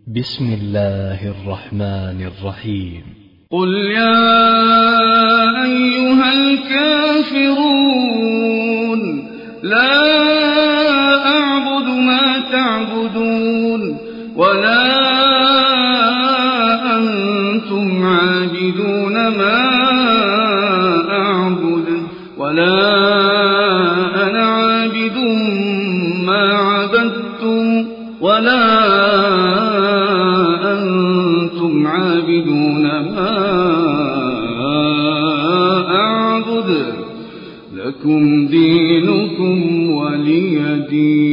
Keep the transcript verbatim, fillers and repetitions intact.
بسم الله الرحمن الرحيم. قل يا أيها الكافرون لا أعبد ما تعبدون ولا أنتم عابدون ما أعبد ولا أنا عابد ما عبدتم ولا أنتم عابدون ما أعبد لكم دينكم ولي دين.